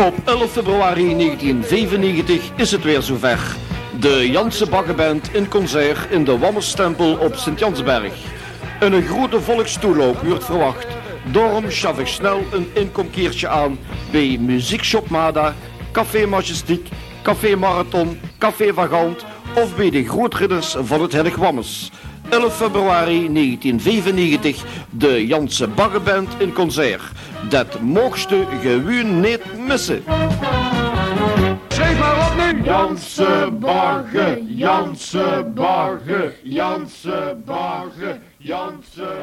Op 11 februari 1995 is het weer zover. De Janse Baggenband in concert in de Wammerstempel op Sint-Jansberg. Een grote volkstoeloop wordt verwacht. Daarom schaf ik snel een inkomkeertje aan bij Muziekshop Mada, Café Majestiek, Café Marathon, Café Vagant of bij de grootridders van het Heilig Wammes. 11 februari 1995, de Janse Baggenband in concert. Dat mocht je gewoon niet missen. Schrijf maar op nu! Janse Baggen, Janse Baggen, Janse Baggen, Janse...